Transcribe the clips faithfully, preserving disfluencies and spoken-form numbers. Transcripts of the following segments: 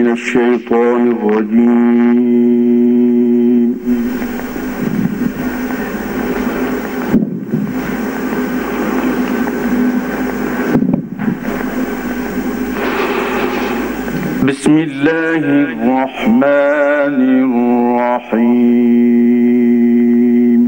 الشيطان الرجيم. بسم الله الرحمن الرحيم.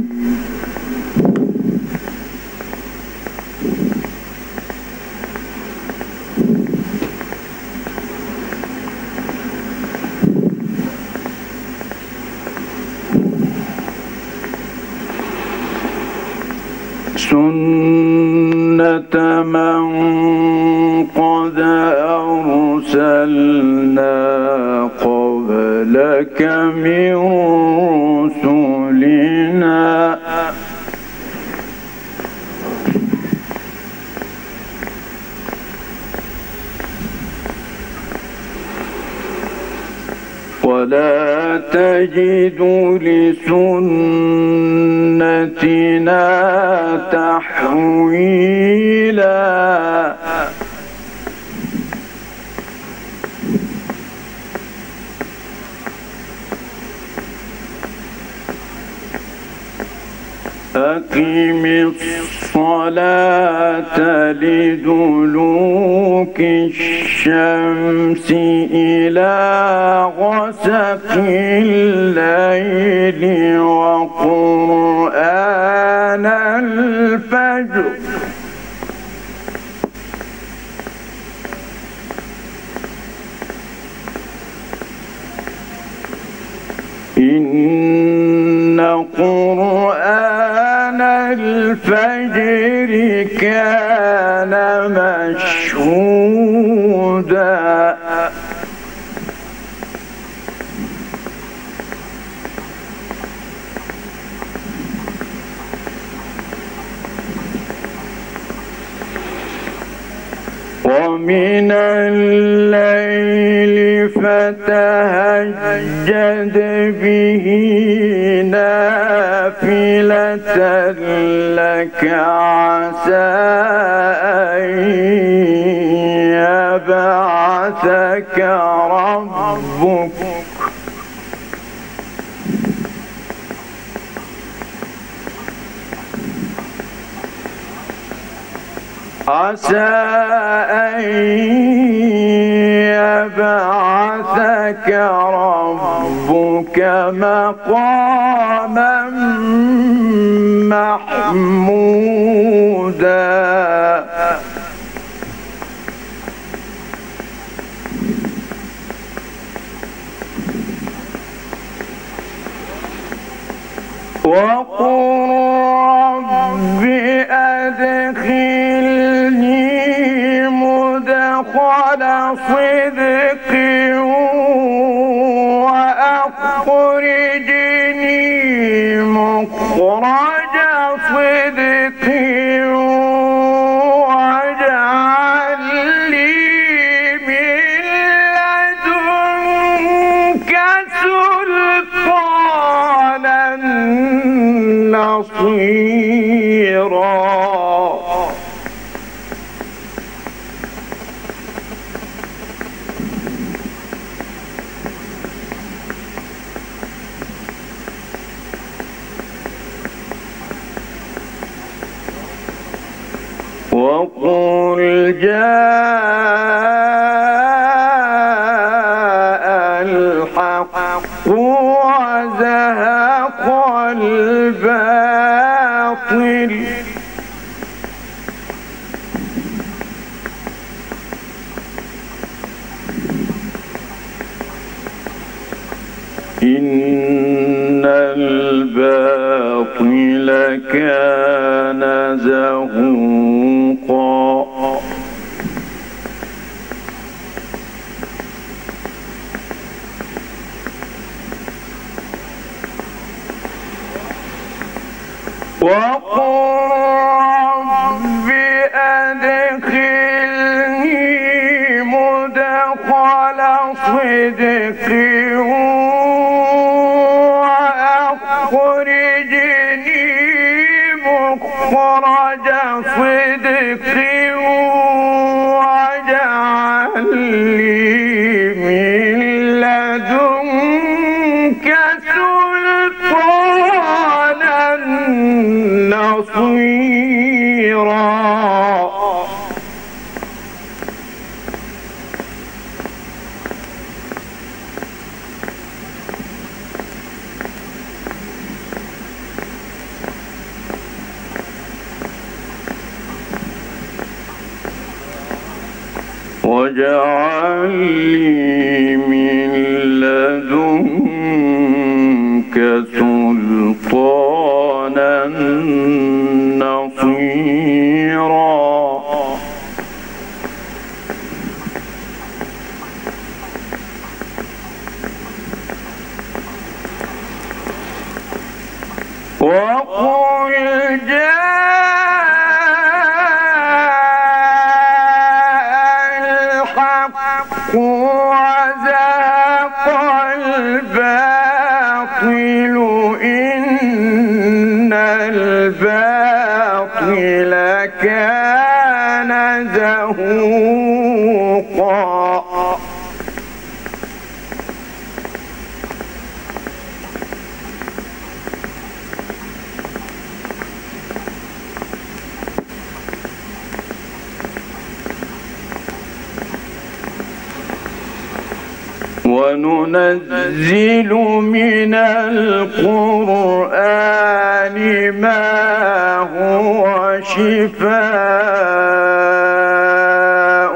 سنة من قد أرسلنا قبلك من رسلنا ولا تجد لسنتنا تحويلا. أقم الصلاة لدلوك الشمس إلى غسق الليل وقرآن الفجر إن قرآن الفجر كان مشهودا. ومن الليل فتهجد به نافلة لك عسى أن يبعثك ربك عسى أن يبعثك ربك مقاما محمودا. وقل رب أدخلني مدخل صدق وأخرجني مخرج صدق واجعل لي من لدنك سلطانا نصيرا. وقل جاء الحق وزهق الباطل إن الباطل كان زهوقا. وقل رب أدخلني مدخل صدق وأخرجني مخرج صدق واجعل لي من واجعل لي من لدنك سلطانا نصيرا وقل جاء الحق وزهق الباطل إن الباطل كان زهوقا وننزل من القرآن ما هو شفاء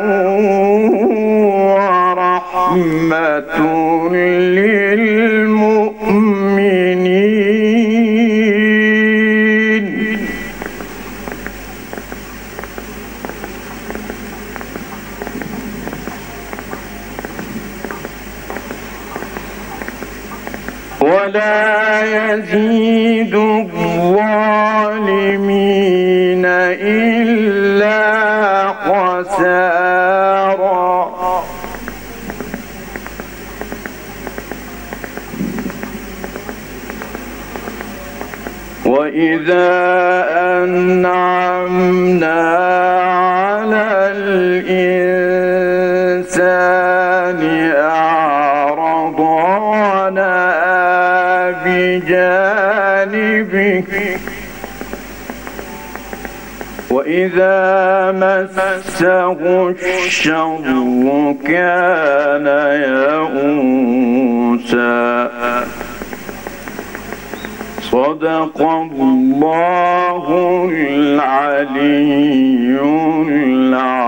ورحمة للمؤمنين ولا يزيد الظالمين إلا خسارا وإذا أنعمنا على الإنسان أعرض بجانبه وإذا مسه الشر كان يئوسا صدق الله العلي العظيم.